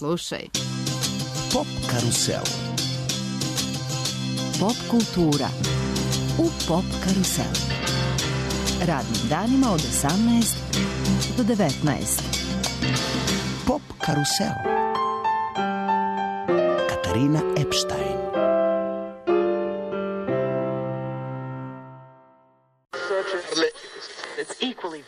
Slušaj. Pop karusel. Pop kultura u Pop karuselu. Radnim danima od 18 do 19. Pop karusel. Katarina Epstein. It's equally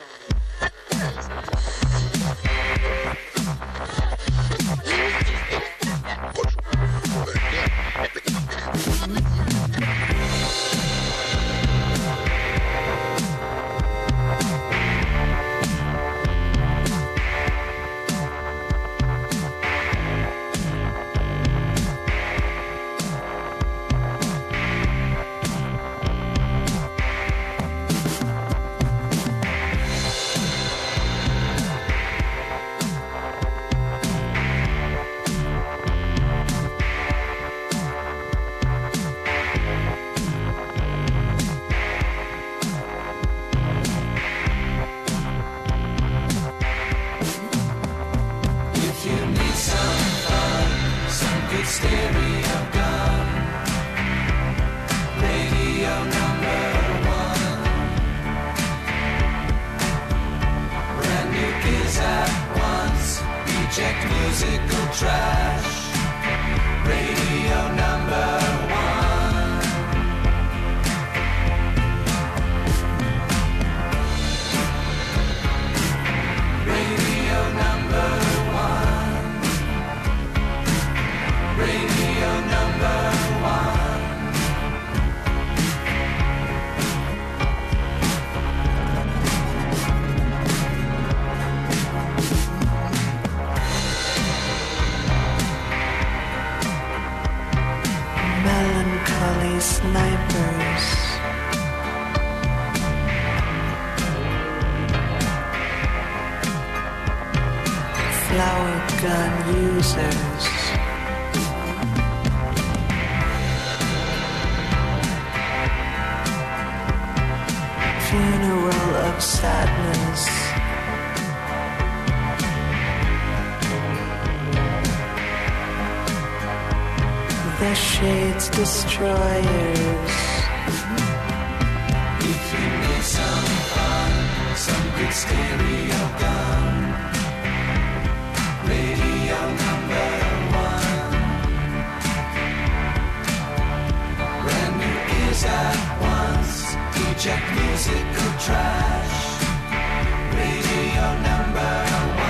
snipers, flower gun users, funeral of sadness, the shades destroyers. If you need some fun, some good stereo gun, radio #1. Brand new ears at once, eject musical trash. Radio #1.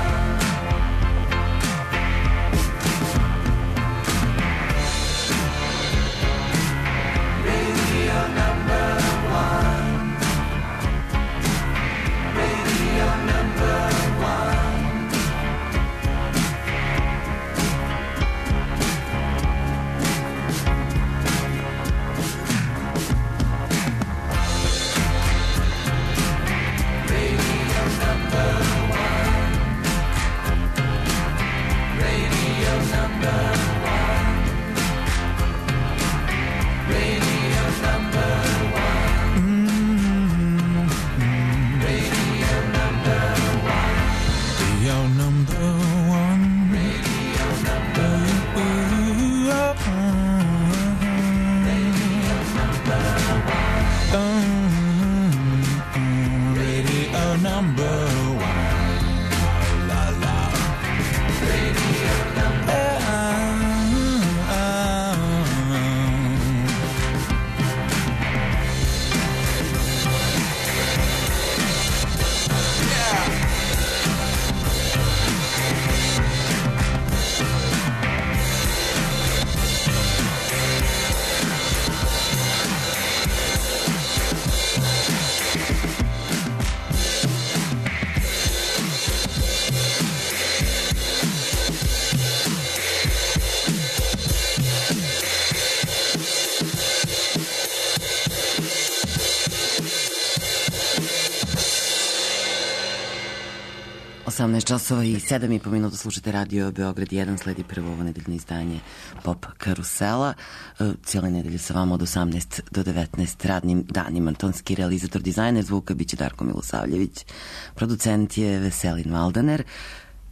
Časova i 7,5 minuta slušate Radio Beograd 1, sledi prvo ovo nedeljno izdanje Pop karusela. Cijele nedelje sa vama od 18 do 19 radnim danima. Tonski realizator, dizajner zvuka biće Darko Milosavljević. Producent je Veselin Valdaner.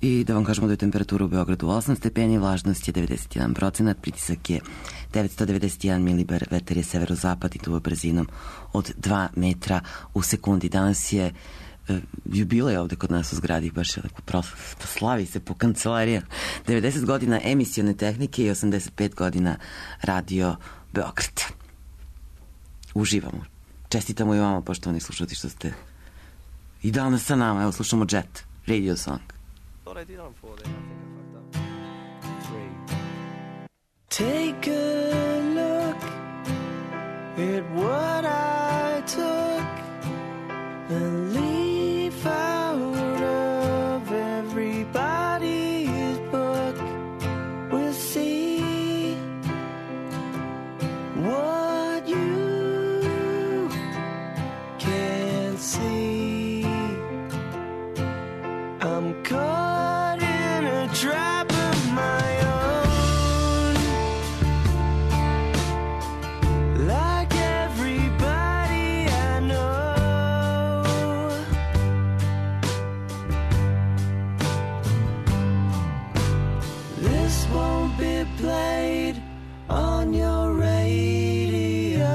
I da vam kažemo da je temperatura u Beogradu 8 stepeni, vlažnost je 91%, pritisak je 991 milibar, vetar je severozapad i duva brzinom od 2 metra u sekundi. Danas je jubilej ovde kod nas u zgradi, baš je lepo slavi se po kancelarijama. 90 godina emisione tehnike i 85 godina Radio Beograd. Uživamo. Čestitamo i vama, poštovani slušati, što ste i danas sa nama. Evo, slušamo Jet, Radio Song. Take a look at what I took and leave out of everybody's book. We'll see what you can't see. I'm caught in a trap of my own, like everybody I know. This won't be played on your radio.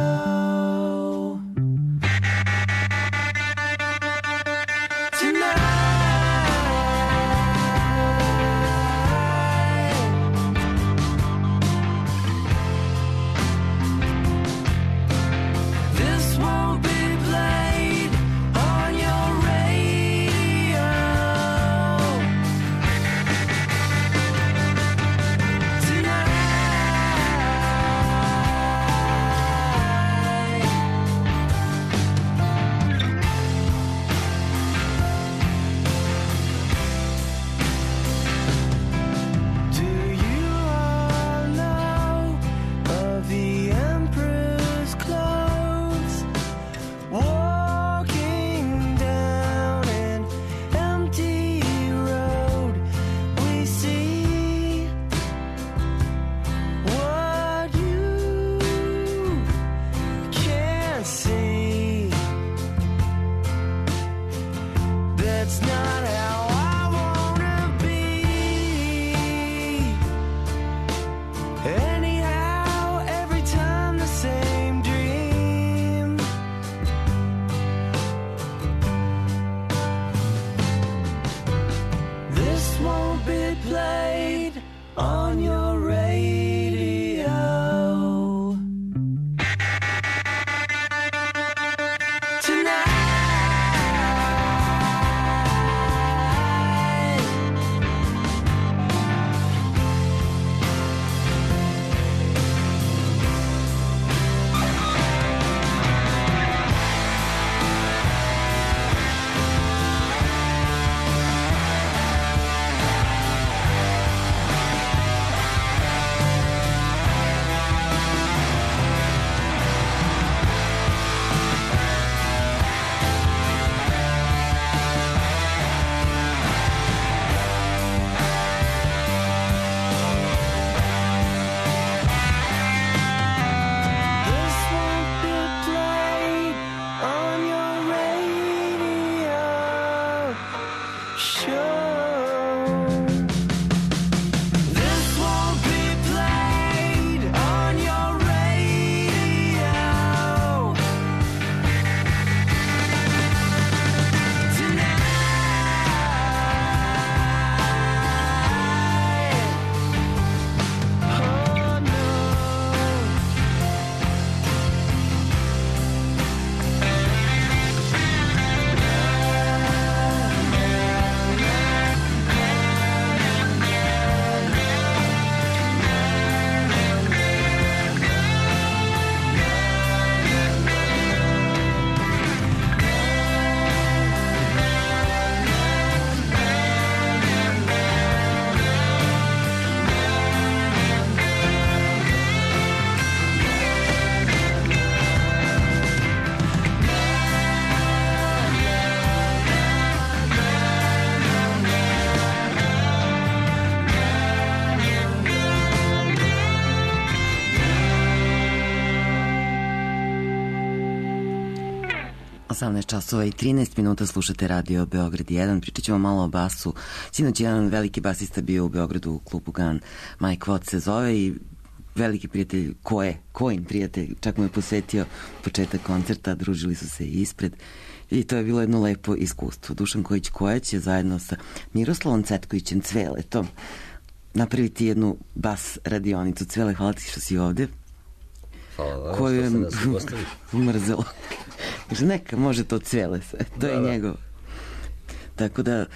18 časova i 13 minuta slušate radio Beograd 1. Pričat ćemo malo o basu. Sinoć jedan veliki basista bio u Beogradu u klubu GAN. Mike Watt se zove i veliki prijatelj, Kojin prijatelj, čak mu je posvetio početak koncerta, družili su se i ispred. I to je bilo jedno lepo iskustvo. Dušan Kojić je zajedno sa Miroslavom Cvetkovićem Cveletom napraviti jednu bas radionicu. Cvele, hvala ti što si ovde. Hvala, koju je što ste nas ugostili. mrzelo. Kaže, neka, može to Cvele sve. To je njegov. Tako da,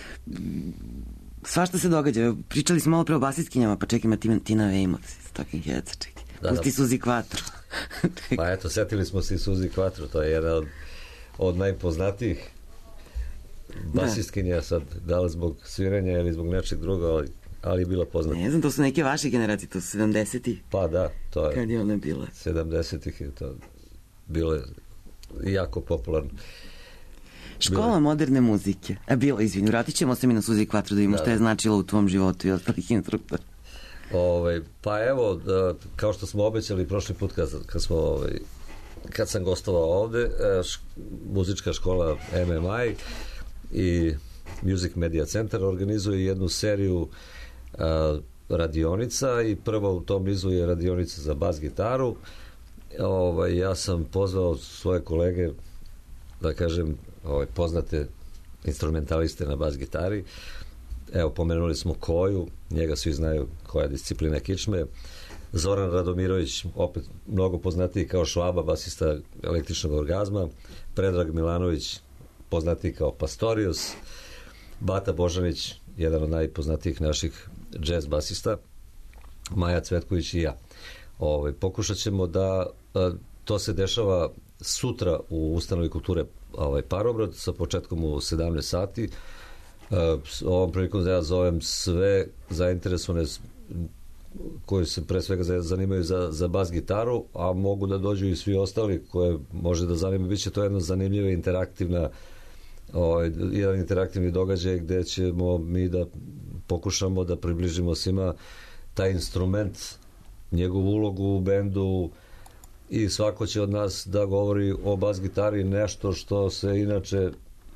svašta se događa. Pričali smo malo pre o basistkinjama, pa čekaj, Tina Weymouth iz Talking Headsa, čekaj. Pusti Suzi Quattro. Pa eto, setili smo se i Suzi Quattro, to je jedna od najpoznatijih basistkinja, sad, da li zbog sviranja ili zbog nečeg druga, ali je bila poznata. Ne znam, to su neke vaše generacije, to su 70-ih. Pa da, to je. Kad je ona bila? 70-ih je to bilo jako popularno. Škola moderne muzike. Izvini, vratit ćemo se mi na Suzi Quattro da vidimo šta je značilo u tvom životu i ostalih instruktora. Pa evo, kao što smo obećali prošli put kad sam gostovao ovde, muzička škola MMI i Music Media Center organizuje jednu seriju radionica i prva u tom nizu je radionica za bas gitaru. Ja sam pozvao svoje kolege, da kažem, poznate instrumentaliste na bas gitari. Evo, pomenuli smo Koju, njega svi znaju koja je disciplina kičme. Zoran Radomirović, opet mnogo poznatiji kao Švaba, basista Električnog orgazma. Predrag Milanović, poznatiji kao Pastorius. Bata Božanić, jedan od najpoznatijih naših jazz basista. Maja Cvetković i ja. Pokušat ćemo da to se dešava sutra u Ustanovi kulture Parobrod sa početkom u 17 sati. Ovom prilikom ja zovem sve zainteresovane koji se pre svega zanimaju za bas gitaru, a mogu da dođu i svi ostali koje može da zanima. Biće to jedna zanimljiva jedan interaktivni događaj gde ćemo mi da pokušamo da približimo svima taj instrument, njegovu ulogu u bendu i svako će od nas da govori o bas gitari, nešto što se inače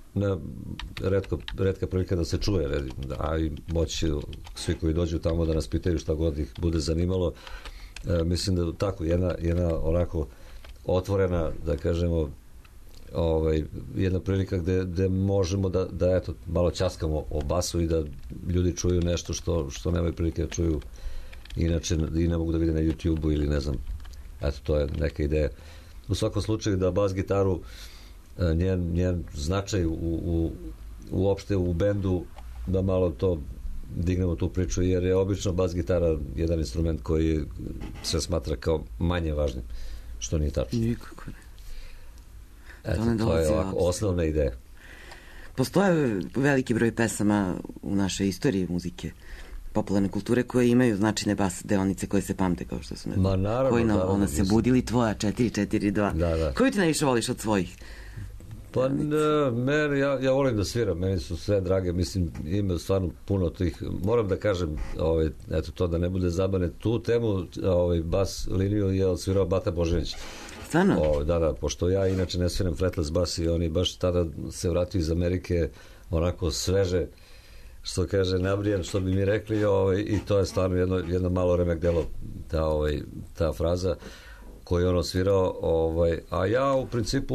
retka prilika da se čuje, a i moći svi koji dođu tamo da nas pitaju šta god ih bude zanimalo. Mislim da tako jedna onako otvorena, da kažemo, jedna prilika gde možemo da eto, malo ćaskamo o basu i da ljudi čuju nešto što nemaju prilike da čuju inače i ne mogu da vide na YouTube-u ili ne znam, eto, to je neka ideja. U svakom slučaju da bas gitaru, njen značaj uopšte u bendu, da malo to dignemo tu priču, jer je obično bas gitara jedan instrument koji se smatra kao manje važnim, što nije tačno. Nikako ne. Eto, to je ovako osnovna ideja. Postoje veliki broj pesama u našoj istoriji muzike, popularne kulture, koje imaju značajne bas deonice koje se pamte, kao što su koji ona se budili tvoja 4-4-2. Da. Koju ti najviše voliš od svojih? Pa ne, ja volim da sviram, meni su sve drage, mislim, ima stvarno puno tih, moram da kažem, eto to da ne bude zabane, tu temu, bas liniju je odsvirao Bata Božanić. Stvarno? Da, pošto ja inače ne sviram fretless bas i oni baš tada se vratio iz Amerike onako sveže, što kaže, nabrijan, što bi mi rekli, i to je stvarno jedno malo remek delo, ta fraza koju on osvirao, a ja u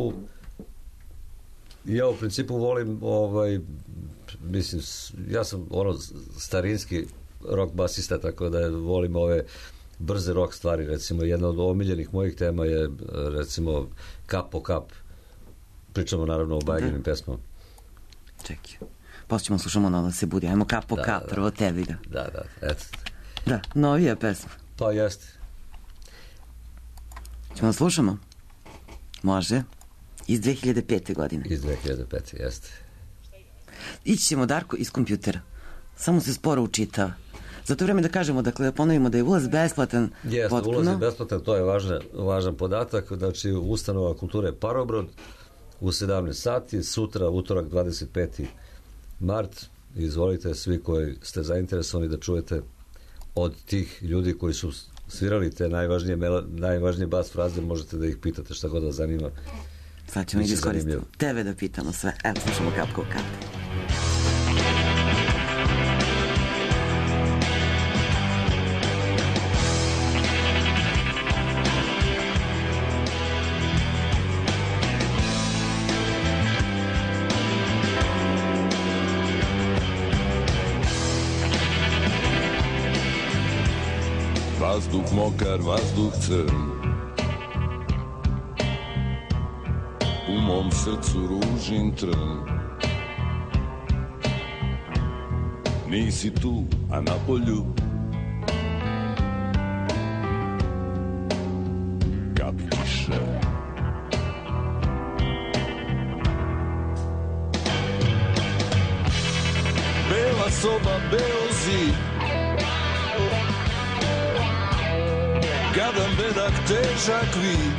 principu volim, mislim, ja sam starinski rock basista, tako da volim ove brze rock stvari, recimo jedna od omiljenih mojih tema je recimo Kap po kap, pričamo naravno o Bajaginim pesmama. Čekaj, posle ćemo slušamo ono da se budi, ajmo Kap po kap, prvo tebi da, eto. Da, novija pesma. Pa jeste. Ćemo da slušamo? Može. Iz 2005. godine. Iz 2005. jeste. Ići ćemo, Darko, iz kompjutera. Samo se sporo učitava. Za to vreme da kažemo, dakle, da ponovimo da je ulaz besplatan. Jeste, ulaz je besplatan, to je važan podatak. Znači, Ustanova kulture Parobrod u 17 sati, sutra, utorak 25. mart. Izvolite, svi koji ste zainteresovani da čujete od tih ljudi koji su svirali te najvažnije bas fraze, možete da ih pitate šta god vas zanima. Sad ćemo i iskoristiti tebe da pitamo sve. Evo, slušamo Kapkov kat. Vazduh mokar, vazduh crn, u mom srcu ružin trn. Nisi tu, a na polju kapi kiše. Bela soba, beo zid, gadan bedak, težak vid.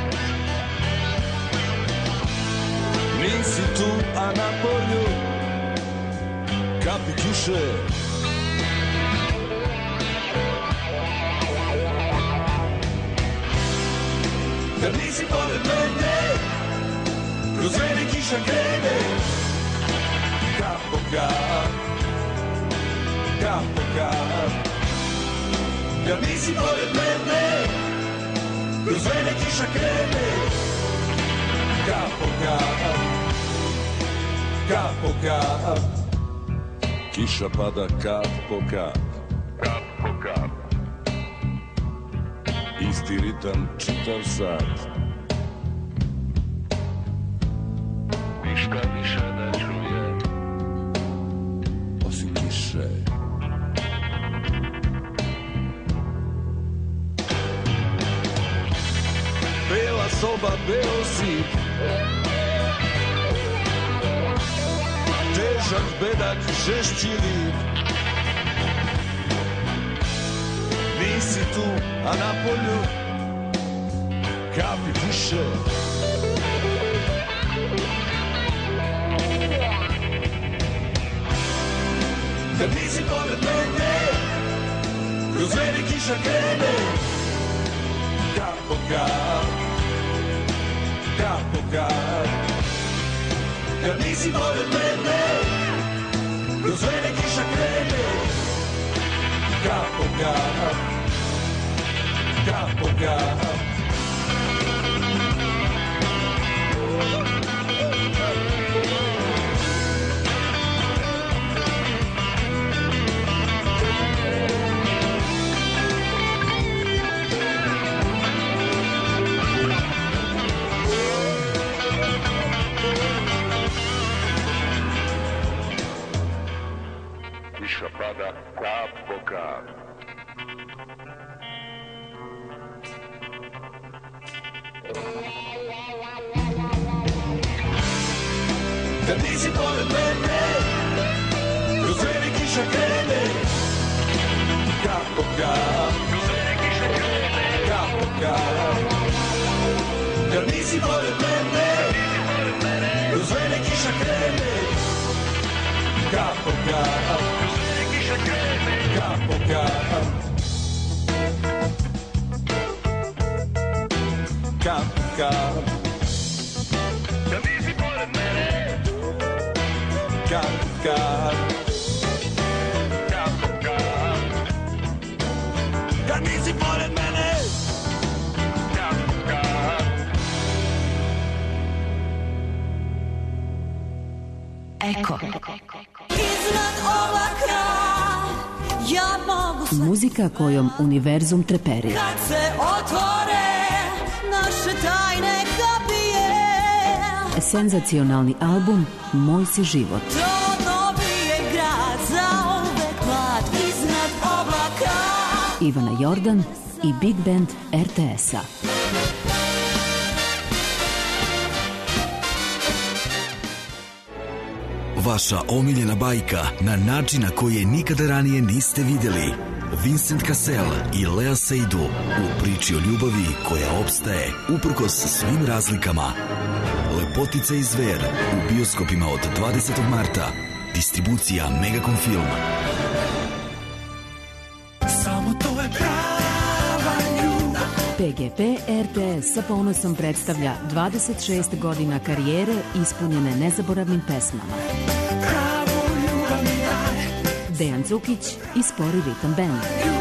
Nisi tu, a na polju kapi kiše. Kad nisi pored mene, kroz mene kiša krene. Kap po kap, kap po kap. Kad nisi pored mene, kroz mene kiša krene. Kap po kap, kap po kap. Kiša pada kap po kap, kap po kap. Isti ritam čitav sat. Ništa više ne čuje, osim kiše. Bela soba, beo zid, težak bedak, žešći vid. Nisi tu, a na polju kapi kiše. Kad nisi pored mene, kroz mene kiša krene. Kap po kap, kap po kap. Kad nisi pored mene, kroz mene kiša krene. Kap po kap, kap po kap. Kiša pada kap po kap. Kad nisi pored mene, kroz mene kiša krene. Kap po kap, kroz mene kiša krene. Kap po kap. Kad nisi pored mene, kroz mene kiša krene. Kap po kap, kroz mene kiša krene. Kap po kap. Kap po kap. Kad nisi pored mene, kap po kap. Kap po kap. Kad nisi pored mene, kap po kap. Eko. Iznad oblaka ja mogu sve. Muzika kojom univerzum treperi. Kad se otvore naše tajne kapije. Senzacionalni album Moj si život. To dobije grad zauvek mlad iznad oblaka. Ivana Jordan i Big Band RTS-a. Vaša omiljena bajka na način na koji je nikada ranije niste vidjeli. Vincent Cassel i Lea Seydoux u priči o ljubavi koja opstaje uprkos svim razlikama. Lepotica i zver u bioskopima od 20. marta. Distribucija Megacom Film. Samo to je prava ljubav. PGP RTS sa ponosom predstavlja 26 godina karijere ispunjene nezaboravnim pesmama. Dejan Cukić i Spori ritam band.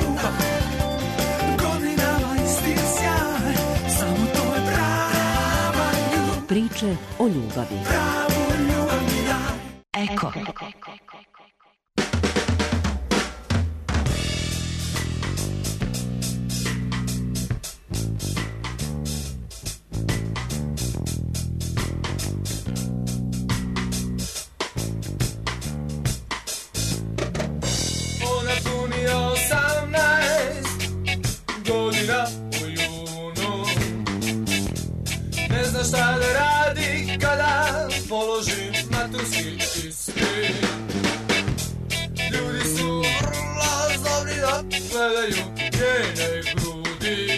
Priče o ljubavi. Eko. Šta da radi kada položim maturski ispit. Ljudi su vrlo zlobni dok gledaju njene grudi.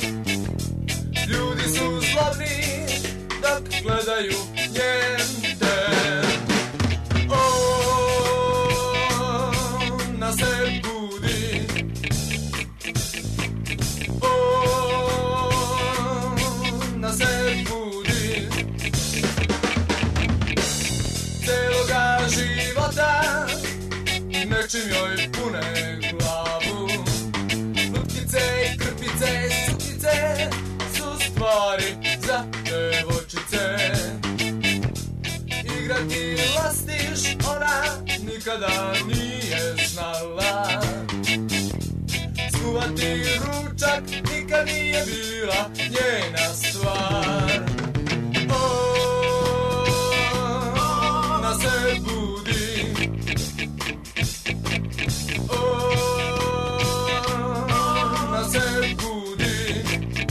Ljudi su zlobni dok gledaju njen ten. Ona se budi. Ona se budi. Celoga života nečim joj pune glavu. Lutkice i krpice i suknice su stvari za devojčice. Igrati lastiš ona nikada nije znala. Skuvati ručak nikad nije bila njena stvar. Ona se budi. Ona se budi.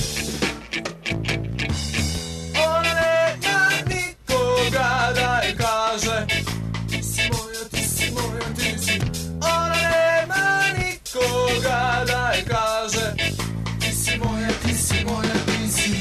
Ona nema nikoga da je kaže ti si moja, ti si moja, ti si. Ona nema nikoga da je kaže ti si moja, ti si moja, ti si.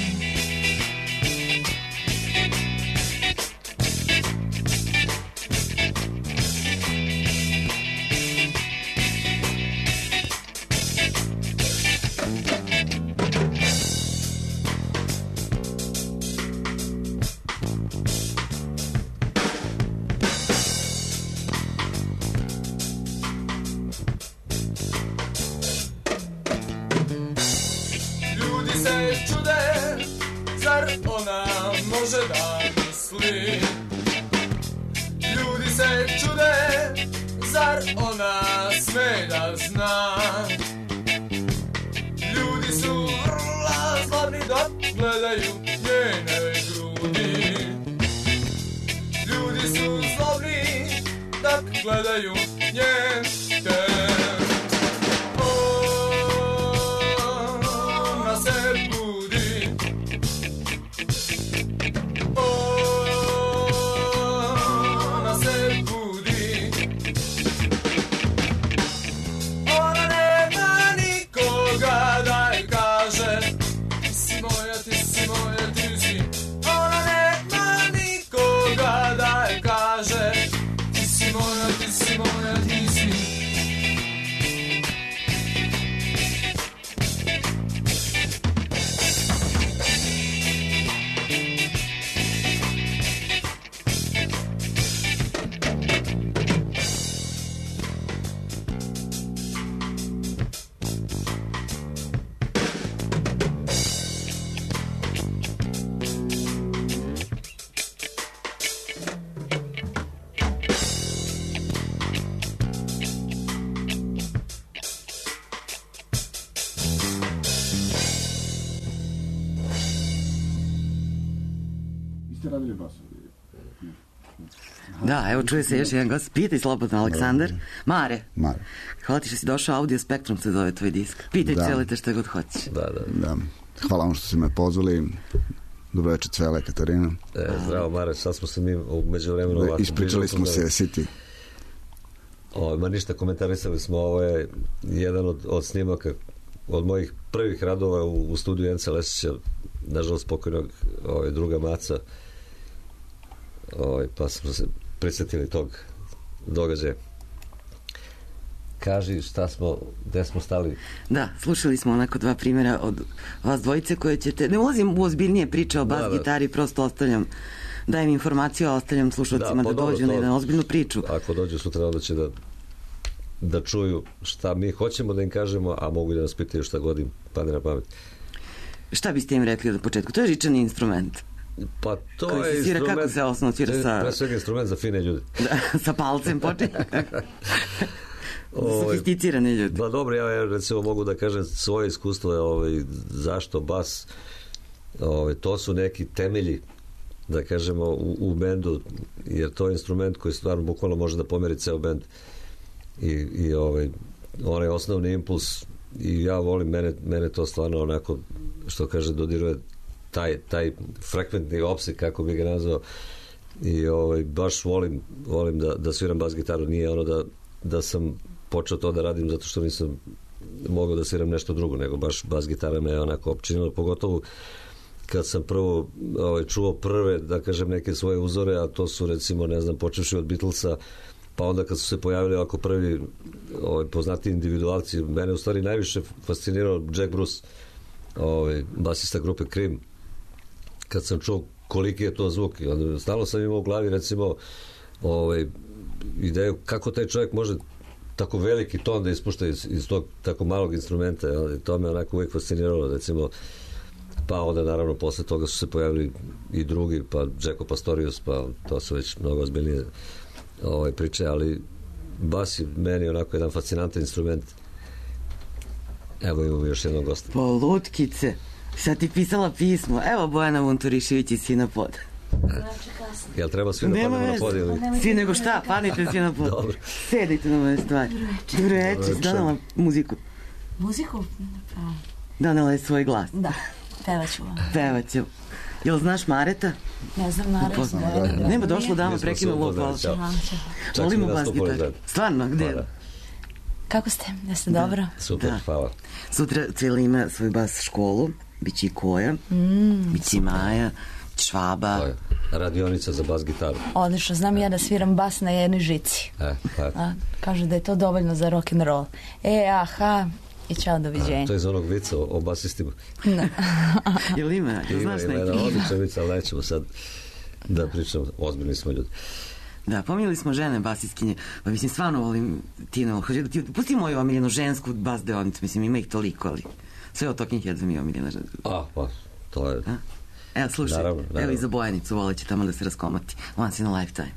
Ljudi se čude, zar ona može da misli? Ljudi se čude, zar ona sme da zna? Ljudi su vrlo zlobni dok gledaju njene grudi. Ljudi su zlobni dok gledaju njen ten. Ona se budi. Ona se budi. Ona nema nikoga da je kaže ti si moja, ti si moja, ti si. Ona nema nikoga da je kaže ti si moja, ti si moja, ti si. Da, evo čuje se još jedan gost. Pitaj slobodno, Aleksandar. Mare. Hvala ti što si došao, Audio Spektrum se zove tvoj disk. Pitaj celite šta god hoćeš. Da. Hvala vam što ste me pozvali. Dobro večer, Cvele, Katarina. Zdravo, Mare, sad smo se mi u međuvremenu ovako... Ispričali smo se, City. Ma ništa, komentarisali smo, ovo je jedan od snimaka, od mojih prvih radova u studiju Enca Lesića, nažalost pokojnog druga Maca, pa smo se prisjetili tog događaja. kaži gde smo stali. Da, slušali smo onako dva primjera od vas dvojice koje ćete, ne ulazim u ozbiljnije priče o bas gitari, prosto ostavljam, dajem informaciju, a ostavljam slušalcima da dođu na jedan ozbiljnu priču. Ako dođu sutra, onda će da čuju šta mi hoćemo da im kažemo, a mogu da nas pitaju šta god im padne na pamet. Šta biste im rekli na početku? To je žičani instrument. Pa to koji je svira, instrument, kako se osnovno svira sa... Pre svega instrument za fine ljude. Da, sa palcem počinje. Sofisticirane ljude. Pa dobro, ja recimo mogu da kažem svoje iskustvo je zašto bas, to su neki temelji, da kažemo, u bendu, jer to je instrument koji stvarno bukvalno može da pomeri ceo bend i onaj osnovni impuls, i ja volim, mene to stvarno onako, što kaže, dodiruje taj frekventni opseg, kako bi ga nazvao, i baš volim da sviram bas gitaru. Nije ono da sam počeo to da radim zato što nisam mogao da sviram nešto drugo, nego baš bas gitara me je onako opčinila, pogotovo kad sam prvo čuo prve, da kažem, neke svoje uzore, a to su recimo, ne znam, počevši od Beatlesa, pa onda kad su se pojavili ovako prvi poznati individualci, mene u stvari najviše fascinirao Jack Bruce, basista grupe Cream. Kad sam čuo koliki je to zvuk, i onda stalno sam imao u glavi recimo ideju kako taj čovjek može tako veliki ton da ispušta iz tog tako malog instrumenta, i to me onako uvijek fasciniralo, recimo. Pa onda naravno posle toga su se pojavili i drugi, pa Jaco Pastorius, pa to su već mnogo ozbiljnije priče, ali bas je meni onako jedan fascinantan instrument. Evo imamo još jednog gosta. Polutkice, sad ti pisala pismo. Evo Bojana Vunturišević iz Sinapod. Jel treba svi da padnemo na pod ili? Svi nego šta, padnite svi na pod. Dobro. Sedite na moje stvari. Dobro večer, donala muziku. Muziku? Donala je svoj glas. Da, pevaću vam. Pevaću. Jel znaš Mareta? Ne znam Mareta. Nema, došlo dama, prekinulo upalče. Volimo bas gitar. Stvarno, gde? Kako ste? Jeste dobro? Super, hvala. Sutra Cvila ima svoju bas školu, biće i Koja, biće i Maja, Švaba. Radionica za bas gitaru. Odlično, znam ja da sviram bas na jednoj žici. Kaže da je to dovoljno za rock and roll. Aha, i čao, doviđenja. To je za onog vica o basistima. Jel ima? Znaš neki? Ima jedan odličan vica, ali nećemo sad da pričamo, ozbiljni smo ljudi. Da, pominjali smo žene basistkinje, pa mislim, stvarno volim Tino, pusti moju omiljenu žensku bas deonicu, mislim, ima ih toliko, ali sve od Talking Headsa mi je omiljena ženska. Pa, to je... Evo, slušaj, naravno. Evo i za Bojanicu, voleće tamo da se raskomati. Once in a lifetime.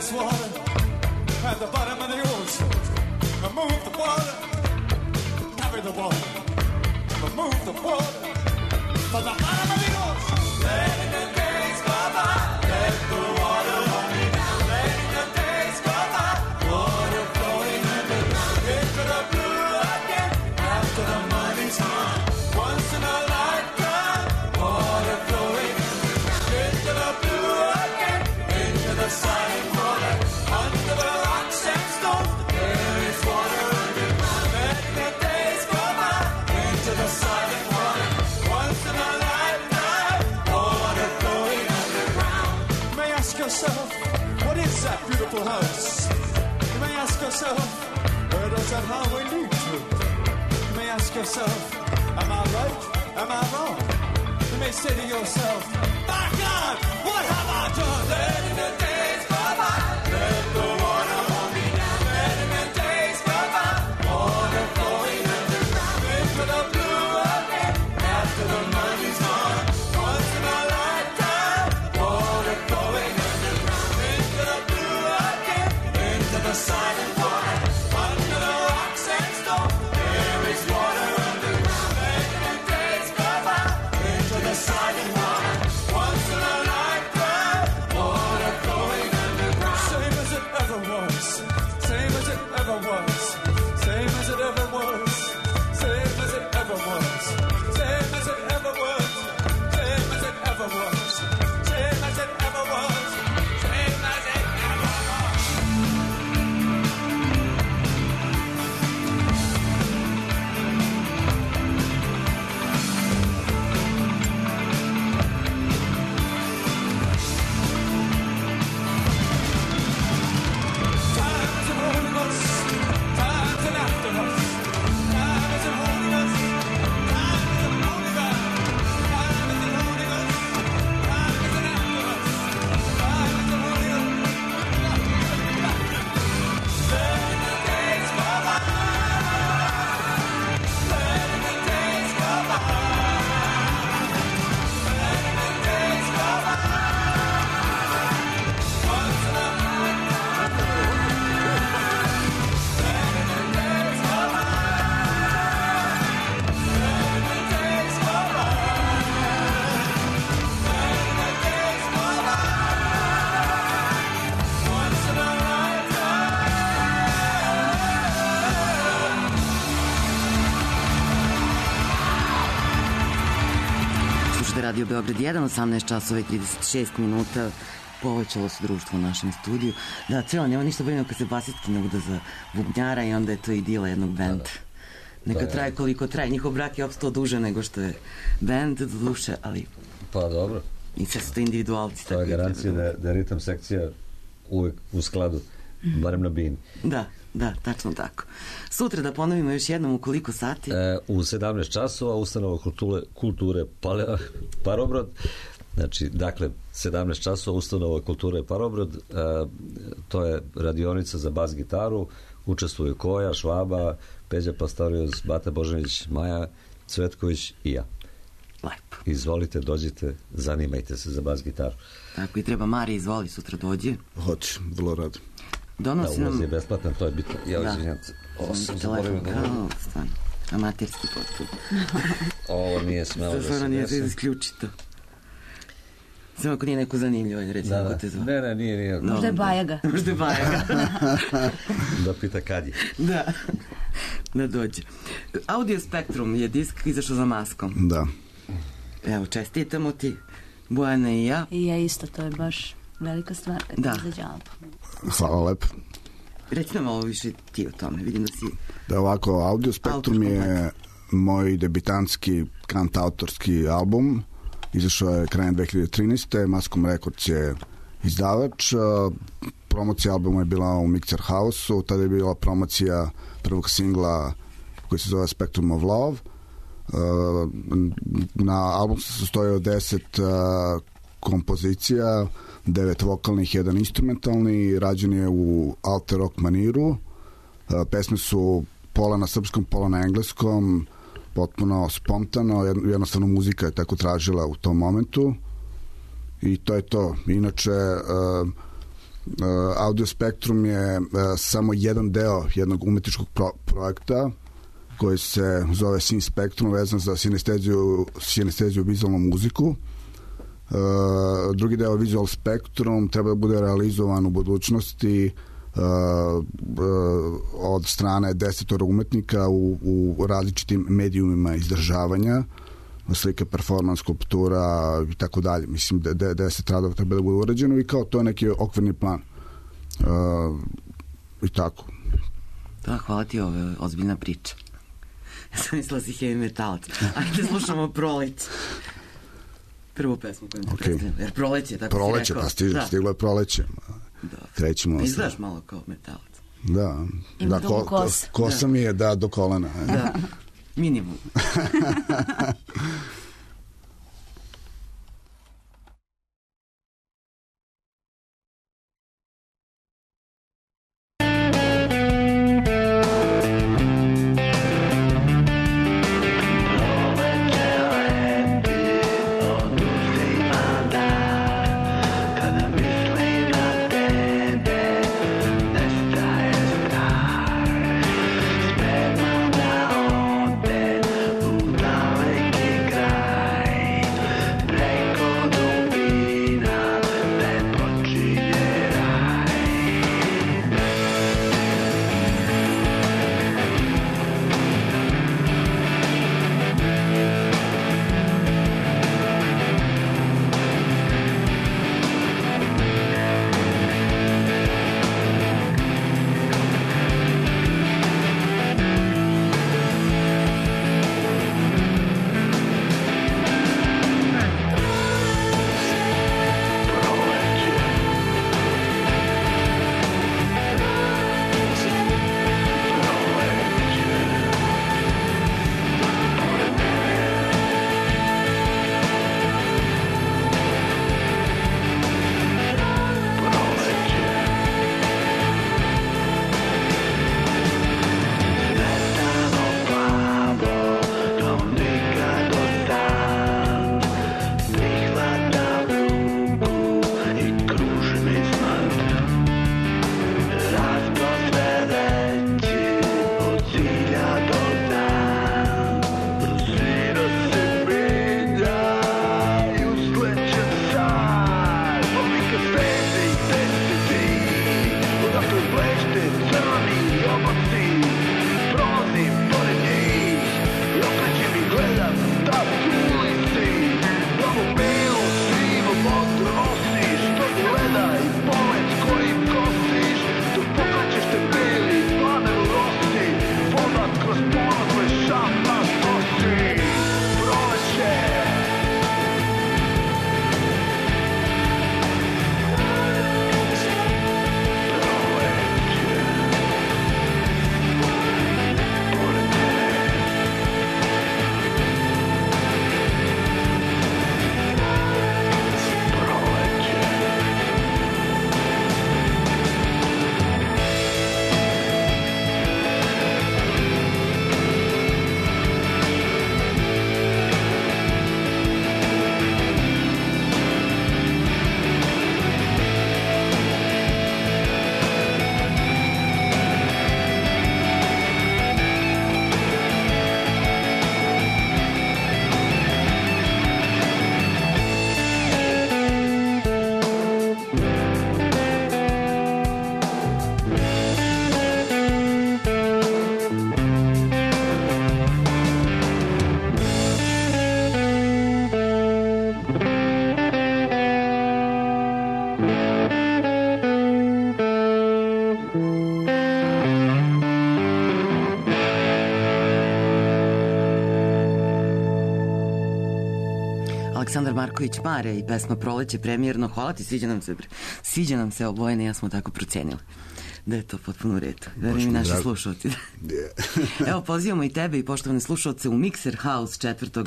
is water at the bottom of the ocean. Move the water, carry the water. Move the water from the bottom of the ocean. Letting the days go by, let the water run me down. Letting the days go by, water flowing underground. Into the blue again, after the money's gone. Once in a lifetime, water flowing underground. Into the blue again, into the silent water. Under the rocks and stones, there is water underground. Letting the days go by, into the silent water. Once in a lifetime, water flowing underground. You may ask yourself, what is that beautiful house? You may ask yourself, where does that highway lead to? You may ask yourself, am I right? Am I wrong? You may say to yourself, my God, what have I done? Letting the days go by, let the water hold me down. Letting the days go by, water flowing underground. Into the blue again, after the money's gone. Once in a lifetime, water flowing underground. Into the blue again, into the silent water. Under the rocks and stones, there is water underground. Letting the days go by, into the silent water. Once in a lifetime, water flowing underground. Same as it ever was. Same as it ever was. Same as it ever was. Same as it ever was. Same as it ever was. Same as it ever was. Same as it ever was. Same as it ever was. Time isn't holding us. Time isn't after us. Time isn't holding us. Time isn't holding us. Time isn't holding us. Time isn't after us. Time isn't holding us. Letting the days go by. Letting the days go by. Letting the days go by. Once in a lifetime. Letting the days go by. Letting the days go by. Letting the days go by. Once in a lifetime. Slušate Radio Beograd 1, 18 časova i 36 minuta. Povećalo se društvo u našem studiju. Da, cijelo, nema ništa bolje nego kad se basistki ne uda za bubnjara i onda je to idila jednog benda. Neka traje koliko traje. Njihov brak je opstao duže nego što je bend do duše, ali Pa dobro, i sve su to individualci. to je tako garancija da je ritam sekcija uvek u skladu, barem na bini. Da, tačno tako. Sutra da ponovimo još jednom u koliko sati? U 17 časova ustanova kulture Parobrod. Znači, dakle, 17 časova ustanova kulture Parobrod, to je radionica za bas gitaru, učestvuju Koja, Švaba, Peđa Pastorius, Bata Božanić, Maja Cvetković i ja. Lepo. Izvolite, dođite, zanimajte se za bas gitaru. Tako i treba Marija, izvoli, sutra dođi. Hoće, vrlo rado. Donosi Ulaz nam... je besplatan, to je bitno. Ja izvinjam se. Ovo sam zaboravio da Telefon, stvarno. Amaterski potpuno. Ovo nije smelo da se Nije desi. se isključi to. Samo ako nije neko zanimljivo, recimo, Da, ko te zove. ne, nije. Možda je Bajaga. Možda je Bajaga. Da pita kad je. Da dođe. Audio Spektrum je disk izašao za maskom. Da. Evo, čestitamo ti, Bojana i ja. I ja isto, to je baš velika stvar kad Da. izađe album. Hvala lepo. Reci nam ovo više ti o tome, vidim da si... Da, ovako, Audio Spektrum je moj debitanski kantautorski album. Izašao je krajem 2013. Maskom Records je izdavač. Promocija albuma je bila u Mixer House-u. Tada je bila promocija prvog singla koji se zove Spectrum of Love. Na album se sastoji od 10 kompozicija, 9 vokalnih, 1 instrumentalni. Rađen je u alter rock maniru. Pesme su pola na srpskom, pola na engleskom, potpuno spontano, jednostavno muzika je tako tražila u tom momentu i to je to. Inače, Audio Spektrum je samo jedan deo jednog umetničkog projekta koji se zove Sin Spektrum, vezan za sinesteziju vizualnu muziku. Drugi deo Visual Spektrum treba da bude realizovan u budućnosti od strane 10 umetnika u različitim medijumima izdržavanja, slike, performans, skulptura i tako dalje. Mislim da 10 radova treba da bude urađeno i kao to je neki okvirni plan. I tako. Da, hvala ti, ovo je ozbiljna priča. Ja sam mislila si heavy metalac. Ajde slušamo Proleće. Prvu pesmu koju ti predstavljam. Jer Proleće, tako Proleće, si rekao. pa stiglo je Proleće. Krećemo. Izgledaš malo kao metalac. Da. Ima dugu kosu. Kosa mi je do kolena. Da, minimum. Aleksandar Marković Mare i pesma Proleće premijerno. Hvala ti, sviđa nam se obojene, ja smo tako procenili da je to potpuno u redu. Verujem i naši slušalci. Evo, pozivamo i tebe i poštovane slušalce u Mixer House 4.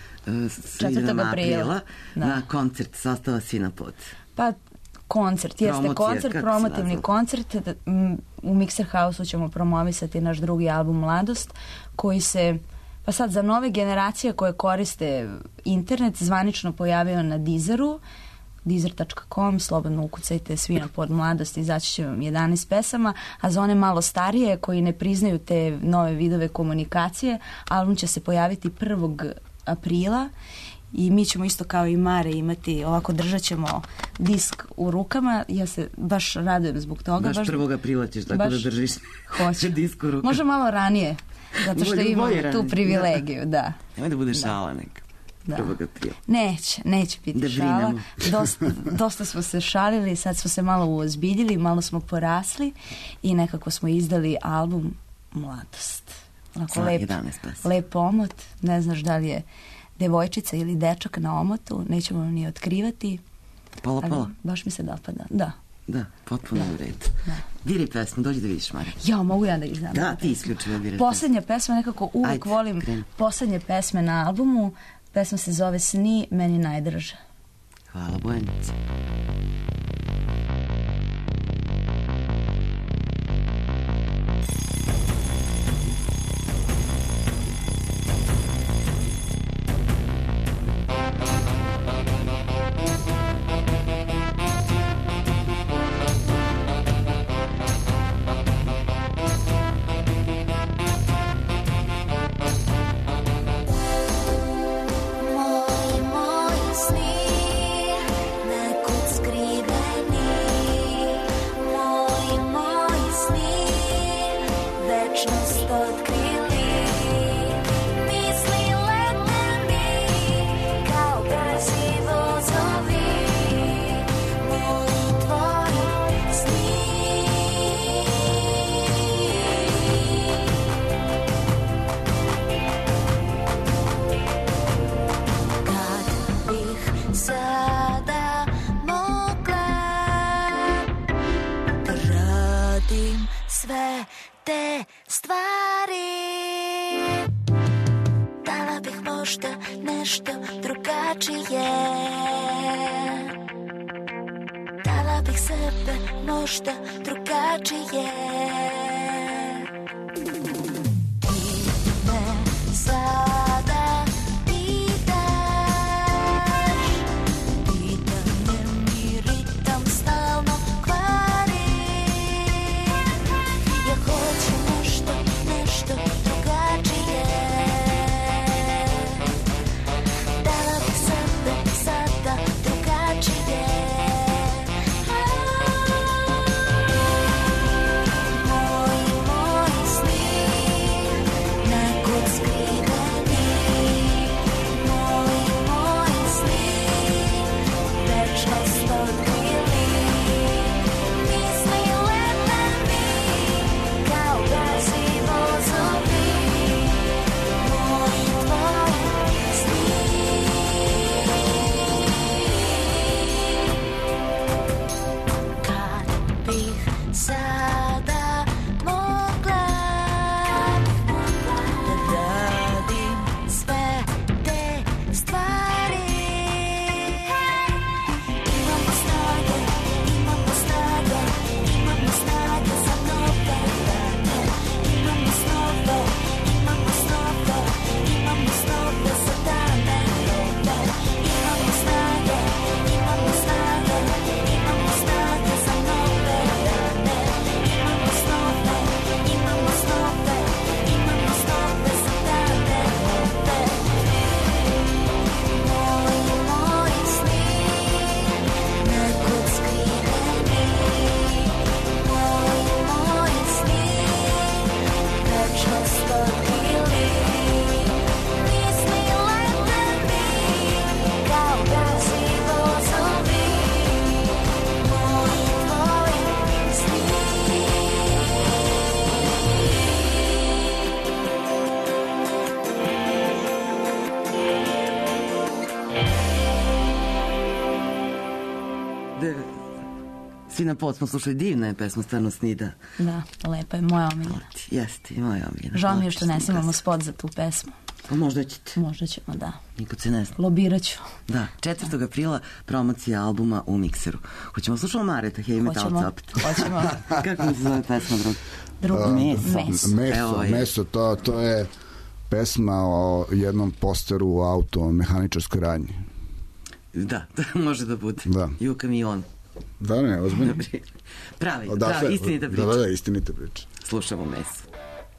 aprila na koncert sastava Svi na pod. Pa koncert, jeste koncert, promotivni koncert. U Mixer House-u ćemo promovisati naš drugi album Mladost, koji se pa sad za nove generacije koje koriste internet zvanično pojavio na Deezeru, Deezer.com, slobodno ukucajte svi na pod mladost, izaći će vam 11 pesama, a za one malo starije koji ne priznaju te nove vidove komunikacije, album će se pojaviti 1. aprila i mi ćemo isto kao i Mare imati, ovako držat ćemo disk u rukama, ja se baš radujem zbog toga. Baš 1. aprila ćeš tako da držiš disk u rukama. Može malo ranije, zato što imam tu privilegiju, da. Nemoj da budeš šala neka. Da. Neće biti šala. Dosta smo se šalili, sad smo se malo uozbiljili, malo smo porasli i nekako smo izdali album Mladost. Onako lep omot, ne znaš da li je devojčica ili dečak na omotu, nećemo ni otkrivati. Pola. Baš mi se dopada, Da, potpuno u redu. Diri pesmu, dođi da vidiš, Marija. Ja, mogu ja da izdam. Da, ti isključivo diraš. Poslednja pesma, nekako uvijek volim poslednje pesme na albumu. Pesma se zove Sni, meni najdraža. Hvala, Bojanice. Svi na pod smo slušali, divna je pesma, stvarno Snida. Da, lepa je, moja omiljena. Jeste, i moja omiljena. Žao mi je što ne snimamo spot za tu pesmu. A možda ćete. Možda ćemo, da. Nikad se ne zna. Lobirat ću. Da, 4. aprila promocija albuma u Mikseru. Hoćemo slušati Mareta, Heavy Metalca opet? Hoćemo. Kako mi se zove pesma druga? Meso, to je pesma o jednom posteru u auto mehaničarskoj radnji. Da, može da bude. Da. I u kamionu. Da, ne, ozbiljno. Pravi, Odatle, istinita priča. Da, istinita priča. Slušamo meso.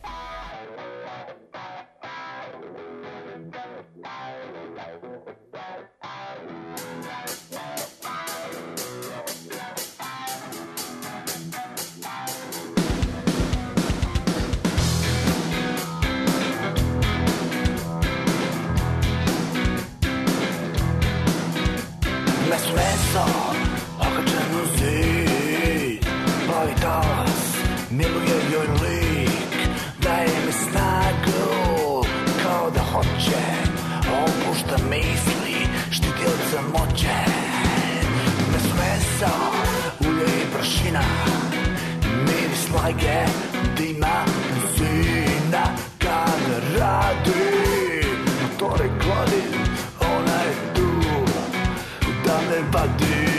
Meso, okačen u zid, plavi talas, miluje joj lik, daje mi snagu, kao da hoće, opušta misli, štitioca moće. Meso, ulje i prašina, miris lajke, dima, benzina, kada radi, motore kladi, ona je tu, da me vadi.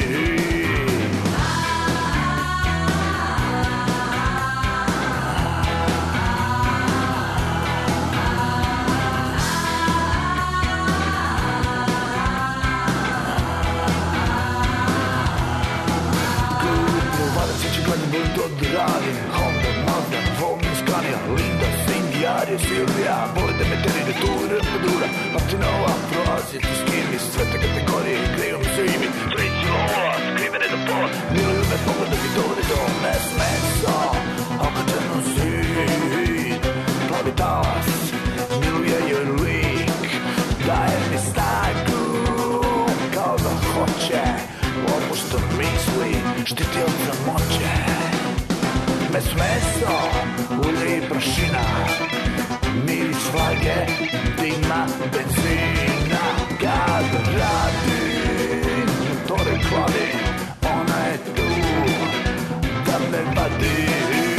Radi, Honda, Mazda, Volkswagen, Scania, Linda, Cindy, Silvia, volete mettere le tue rapadura, Martinova, Froasi, Tuschini, strette categorie, creano semi, Triciola, scrivere da pola, mio io me pongo da vitore, donne smesso, okačeno zid, plavi talas, miluje joj lik, daje mi snagu, kao da hoće, opušta misli, štitioca moće. Meso, ulje i prašina, miris vlage, dima, benzina, kad radi, motore kladi, ona je tu, da me vadi.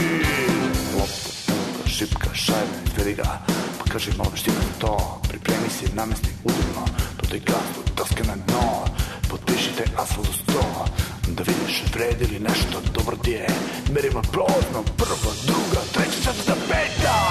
Lopta, šipka, šajba, veriga, pa kaži malo štima za to, pripremi se, namesti udobno, dodaj gas, daske na dno, potpišite asfalt do 100, da vidiš vredi li nešto dobro ti je. Merimo prozno, prva, druga, treća, četvrta, peta.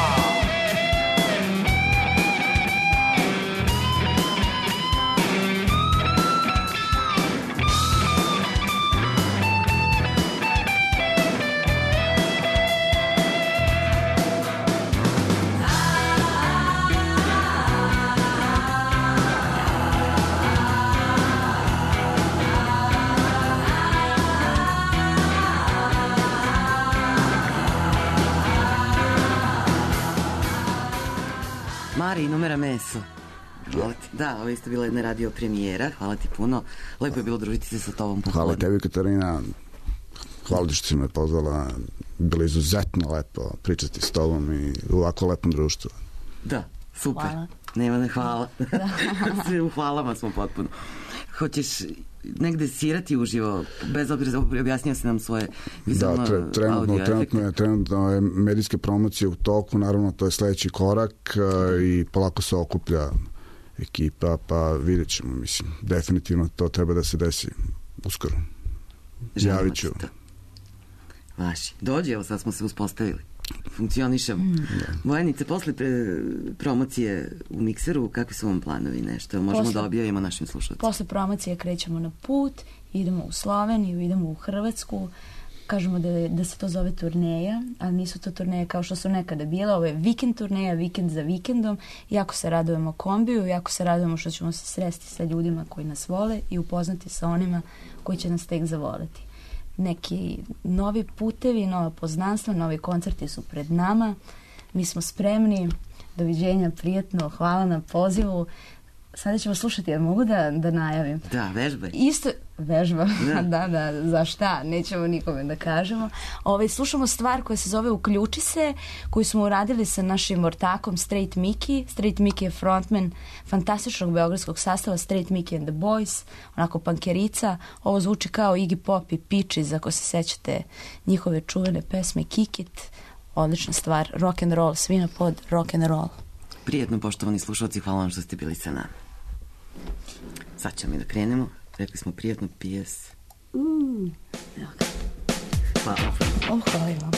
Mari, numera meso. Hvala ti. Da, ovo je isto bila jedna radio premijera. Hvala ti puno. Lepo je bilo družiti se sa tobom. Hvala tebi, Katarina. Hvala ti što si me pozvala. Bilo izuzetno lepo pričati s tobom i u ovako lepom društvu. Da, super. Hvala. Nema ne hvala. Sve u hvalama smo potpuno. Hoćeš negde svirati uživo, bez obzira, objasnio se nam svoje vizualno audio efekte. Trenutno je medijske promocije u toku, naravno to je sledeći korak i polako se okuplja ekipa, pa vidjet ćemo, mislim, definitivno to treba da se desi uskoro. Javit ću. Vaši. Dođe, evo sad smo se uspostavili. Funkcionišemo. Bojanice, posle promocije u Mikseru, kakvi su vam planovi nešto? Možemo da objavimo našim slušalcima. Posle promocije krećemo na put, idemo u Sloveniju, idemo u Hrvatsku, kažemo da se to zove turneja, ali nisu to turneje kao što su nekada bile, ovo je vikend turneja, vikend za vikendom, jako se radujemo kombiju, jako se radujemo što ćemo se sresti sa ljudima koji nas vole i upoznati sa onima koji će nas tek zavoleti. Neki novi putevi, nova poznanstva, novi koncerti su pred nama. Mi smo spremni. Doviđenja, prijetno. Hvala na pozivu. Sada ćemo slušati, ja mogu da najavim? Da, vežbaj. Isto, vežba, da, za šta? Nećemo nikome da kažemo. Slušamo stvar koja se zove Uključi se, koju smo uradili sa našim ortakom Straight Mickey. Straight Mickey je frontman fantastičnog beogradskog sastava Straight Mickey and the Boys, onako pankerica. Ovo zvuči kao Iggy Pop i Peaches, ako se sećate njihove čuvene pesme Kick It. Odlična stvar, rock and roll, svi na pod rock and roll. Prijetno, poštovani slušalci, hvala vam što ste bili sa nama. Sad ćemo mi da krenemo. Rekli smo prijetno, PS. Hvala. Hvala vam.